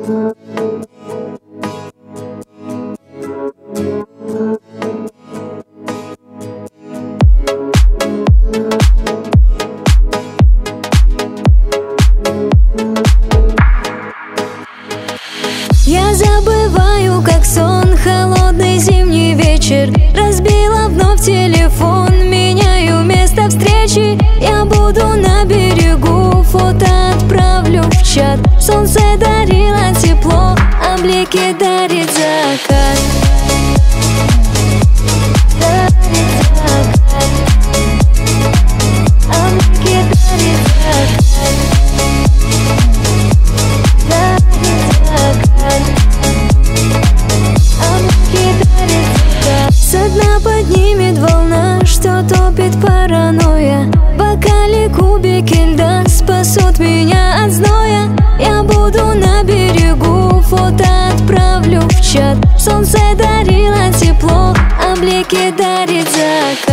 Я забываю, как сон, холодный зимний вечер. Разбила вновь телефон, меняю место встречи. Я буду на берегу, фото отправлю в чат. Солнце дарило тепло, а блики дарит закат. Дарит закат, а блики дарит закат. Со дна поднимет волна, что топит паранойя. В бокале кубики льда спасут меня от зноя. Я буду на берегу, фото отправлю в чат. Солнце дарило тепло, а блики дарит закат.